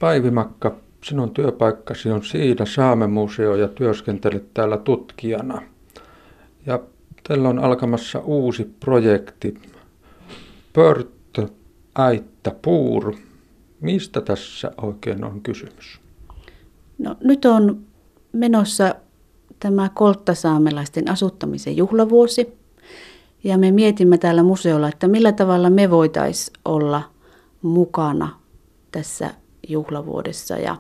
Päivi Makka, sinun työpaikkasi on Siida Saamen-museo ja työskentelet täällä tutkijana. Ja teillä on alkamassa uusi projekti, Pörttö, Äittä, Puur. Mistä tässä oikein on kysymys? No, nyt on menossa tämä kolttasaamelaisten asuttamisen juhlavuosi. Ja me mietimme täällä museolla, että millä tavalla me voitaisiin olla mukana tässä juhlavuodessa. Ja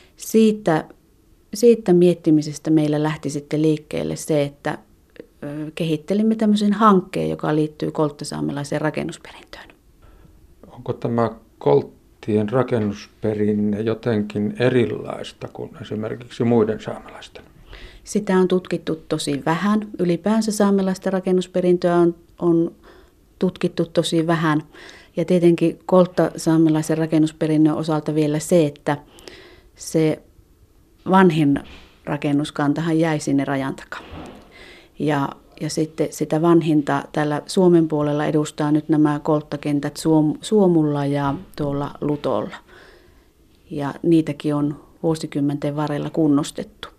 siitä miettimisestä meillä lähti sitten liikkeelle se, että kehittelimme tämmöisen hankkeen, joka liittyy kolttasaamelaiseen rakennusperintöön. Onko tämä kolttien rakennusperinne jotenkin erilaista kuin esimerkiksi muiden saamelaisten? Sitä on tutkittu tosi vähän. Ylipäänsä saamelaisten rakennusperintöä on tutkittu tosi vähän. Ja tietenkin kolttasaamelaisen rakennusperinnön osalta vielä se, että se vanhin rakennuskantahan jäi sinne rajan takaa. Ja sitten sitä vanhinta tällä Suomen puolella edustaa nyt nämä kolttakentät Suomulla ja tuolla Lutolla. Ja niitäkin on vuosikymmenten varrella kunnostettu.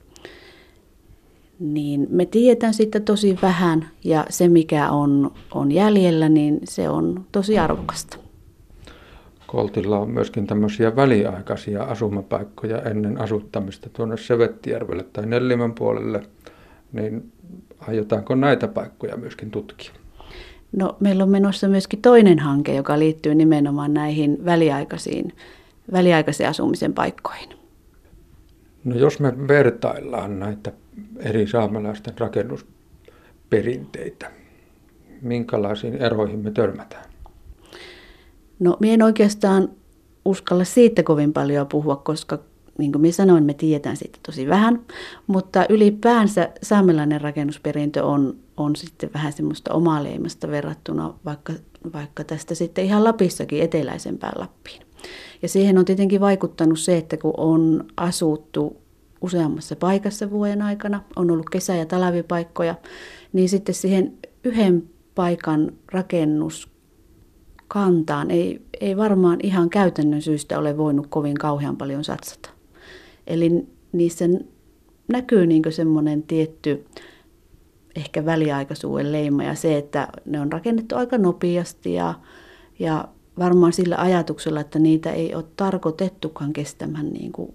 Niin me tiedetään siitä tosi vähän ja se mikä on jäljellä, niin se on tosi arvokasta. Koltilla on myöskin tämmöisiä väliaikaisia asumapaikkoja ennen asuttamista tuonne Sevettijärvelle tai Nellimän puolelle. Niin aiotaanko näitä paikkoja myöskin tutkia? No, meillä on menossa myöskin toinen hanke, joka liittyy nimenomaan näihin väliaikaisen asumisen paikkoihin. No, jos me vertaillaan näitä eri saamelaisten rakennusperinteitä, minkälaisiin eroihin me törmätään? No, minä en oikeastaan uskalla siitä kovin paljon puhua, koska niin kuin minä sanoin, me tiedetään siitä tosi vähän, mutta ylipäänsä saamelainen rakennusperintö on sitten vähän semmoista omaleimasta verrattuna vaikka tästä sitten ihan Lapissakin eteläisempään Lappiin. Ja siihen on tietenkin vaikuttanut se, että kun on asuttu useammassa paikassa vuoden aikana, on ollut kesä- ja talvipaikkoja, niin sitten siihen yhden paikan rakennuskantaan ei varmaan ihan käytännön syystä ole voinut kovin kauhean paljon satsata. Eli niissä näkyy niin semmoinen tietty ehkä väliaikaisuuden leima ja se, että ne on rakennettu aika nopeasti ja varmaan sillä ajatuksella, että niitä ei ole tarkoitettukaan kestämään niin kuin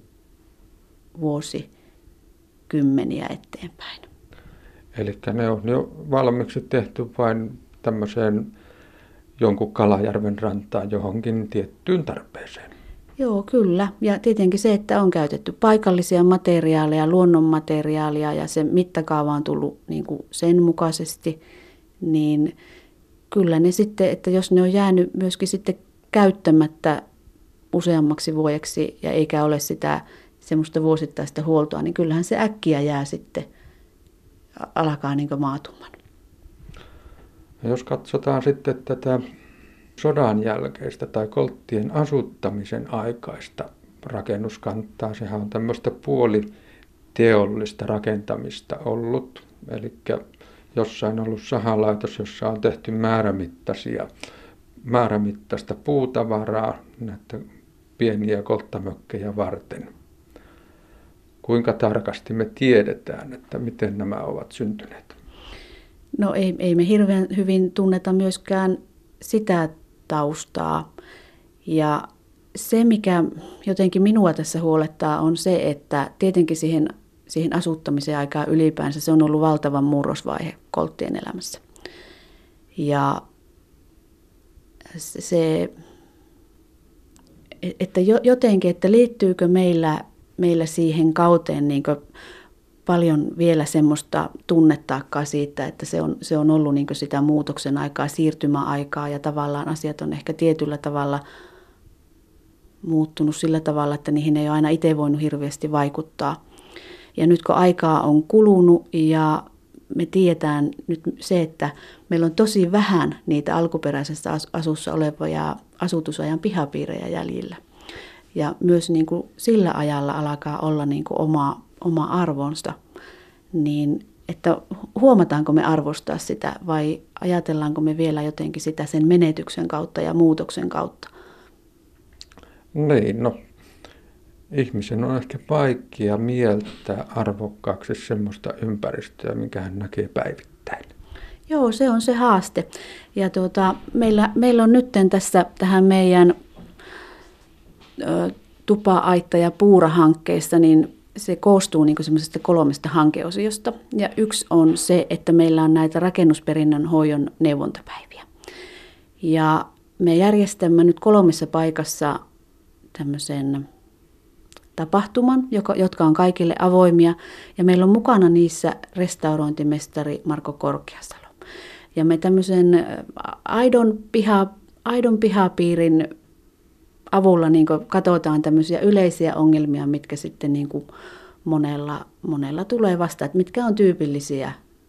vuosikymmeniä eteenpäin. Eli ne on jo valmiiksi tehty vain tämmöiseen jonkun Kalajärven rantaan johonkin tiettyyn tarpeeseen. Joo, kyllä. Ja tietenkin se, että on käytetty paikallisia materiaaleja, luonnonmateriaalia ja se mittakaava on tullut niin kuin sen mukaisesti, niin kyllä ne sitten, että jos ne on jäänyt myöskin sitten käyttämättä useammaksi vuodeksi ja eikä ole sitä semmoista vuosittaista huoltoa, niin kyllähän se äkkiä jää sitten, alkaa niin kuin maatumaan. Ja jos katsotaan sitten tätä sodan jälkeistä tai kolttien asuttamisen aikaista rakennuskantaa, sehän on tämmöistä puoliteollista rakentamista ollut. Eli jossain on ollut sahalaitos, jossa on tehty määrämittaista puutavaraa näitä pieniä kolttamökkejä varten. Kuinka tarkasti me tiedetään, että miten nämä ovat syntyneet? No ei me hirveän hyvin tunneta myöskään sitä taustaa. Ja se, mikä jotenkin minua tässä huolettaa, on se, että tietenkin siihen asuttamisen aikaan ylipäänsä se on ollut valtavan murrosvaihe kolttien elämässä. Ja se, että jotenkin, että liittyykö meillä siihen kauteen niin kuin paljon vielä semmoista tunnettaakkaa siitä, että se on ollut niin kuin sitä muutoksen aikaa, siirtymäaikaa ja tavallaan asiat on ehkä tietyllä tavalla muuttunut sillä tavalla, että niihin ei ole aina itse voinut hirveästi vaikuttaa. Ja nyt kun aikaa on kulunut ja me tiedetään nyt se, että meillä on tosi vähän niitä alkuperäisessä asussa olevia asutusajan pihapiirejä jäljillä. Ja myös niin kuin sillä ajalla alkaa olla niin kuin oma arvonsa, niin että huomataanko me arvostaa sitä vai ajatellaanko me vielä jotenkin sitä sen menetyksen kautta ja muutoksen kautta? Niin, no ihmisen on ehkä vaikea mieltää arvokkaaksi semmoista ympäristöä, minkä hän näkee päivittäin. Joo, se on se haaste. Ja meillä on nyt tässä tähän meidän tupa-aitta- ja puurahankkeessa, niin se koostuu niin semmoisesta 3 hankeosiosta. Ja yksi on se, että meillä on näitä rakennusperinnön hoidon neuvontapäiviä. Ja me järjestämme nyt 3 paikassa tämmöisen tapahtuman, jotka on kaikille avoimia. Ja meillä on mukana niissä restaurointimestari Marko Korkeasalo. Ja me tämmöisen aidon pihapiirin avulla niin katsotaan tämmöisiä yleisiä ongelmia, mitkä sitten niin monella tulee vastaan, että mitkä on tyypillisiä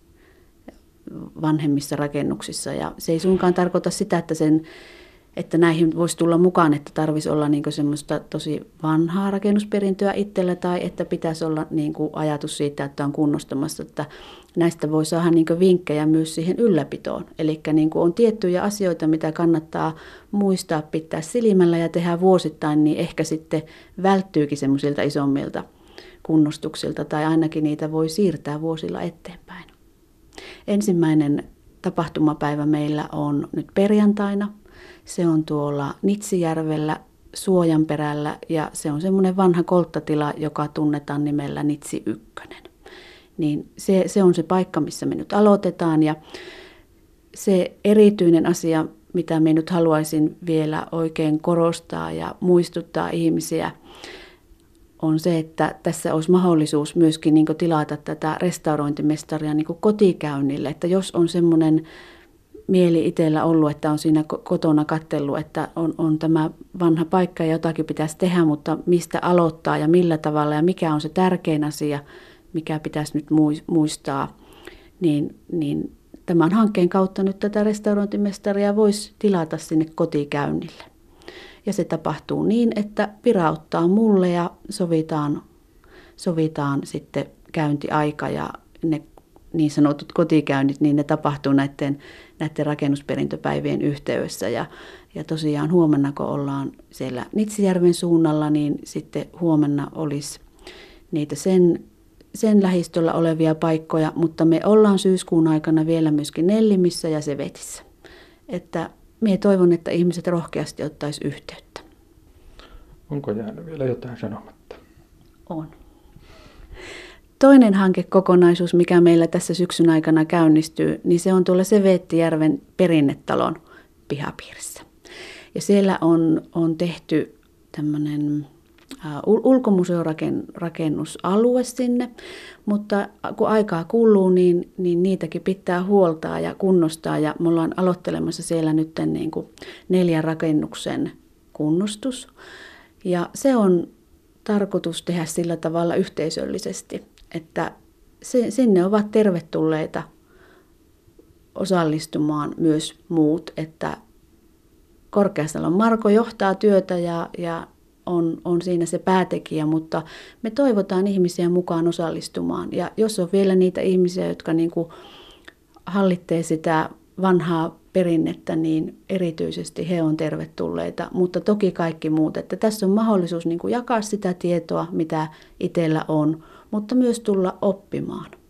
vanhemmissa rakennuksissa. Ja se ei suinkaan tarkoita sitä, että näihin voisi tulla mukaan, että tarvitsisi olla niin semmoista tosi vanhaa rakennusperintöä itsellä tai että pitäisi olla niin ajatus siitä, että on kunnostamassa, että näistä voi saada niin vinkkejä myös siihen ylläpitoon. Eli niin on tiettyjä asioita, mitä kannattaa muistaa, pitää silmällä ja tehdä vuosittain, niin ehkä sitten välttyykin semmoisilta isommilta kunnostuksilta tai ainakin niitä voi siirtää vuosilla eteenpäin. Ensimmäinen tapahtumapäivä meillä on nyt perjantaina. Se on tuolla Nitsijärvellä Suojanperällä ja se on semmoinen vanha kolttatila, joka tunnetaan nimellä Nitsi 1. Niin se on se paikka, missä me nyt aloitetaan ja se erityinen asia, mitä me nyt haluaisin vielä oikein korostaa ja muistuttaa ihmisiä, on se, että tässä olisi mahdollisuus myöskin niin kuin tilata tätä restaurointimestaria niin kuin kotikäynnille, että jos on semmoinen mieli itsellä ollut, että on siinä kotona katsellut, että on tämä vanha paikka ja jotakin pitäisi tehdä, mutta mistä aloittaa ja millä tavalla ja mikä on se tärkein asia, mikä pitäisi nyt muistaa, niin tämän hankkeen kautta nyt tätä restaurointimestaria voisi tilata sinne kotikäynnille. Ja se tapahtuu niin, että virauttaa mulle ja sovitaan sitten käyntiaika ja ne niin sanotut kotikäynnit, niin ne tapahtuu näiden rakennusperintöpäivien yhteydessä. Ja tosiaan huomenna, kun ollaan siellä Nitsijärven suunnalla, niin sitten huomenna olisi niitä sen lähistöllä olevia paikkoja, mutta me ollaan syyskuun aikana vielä myöskin Nellimissä ja Sevetissä. Että minä toivon, että ihmiset rohkeasti ottaisi yhteyttä. Onko jäänyt vielä jotain sanomatta? On. Toinen hankekokonaisuus, mikä meillä tässä syksyn aikana käynnistyy, niin se on tuolla Sevettijärven perinnetalon pihapiirissä. Ja siellä on tehty tämmöinen ulkomuseorakennusalue sinne, mutta kun aikaa kuluu, niin niitäkin pitää huoltaa ja kunnostaa. Ja me ollaan aloittelemassa siellä nyt niin kuin 4 rakennuksen kunnostus. Ja se on tarkoitus tehdä sillä tavalla yhteisöllisesti, että sinne ovat tervetulleita osallistumaan myös muut, että Korkeasalon Marko johtaa työtä ja on siinä se päätekijä, mutta me toivotaan ihmisiä mukaan osallistumaan. Ja jos on vielä niitä ihmisiä, jotka niin kuin hallitsee sitä vanhaa perinnettä, niin erityisesti he on tervetulleita, mutta toki kaikki muut. Että tässä on mahdollisuus niin kuin jakaa sitä tietoa, mitä itsellä on, mutta myös tulla oppimaan.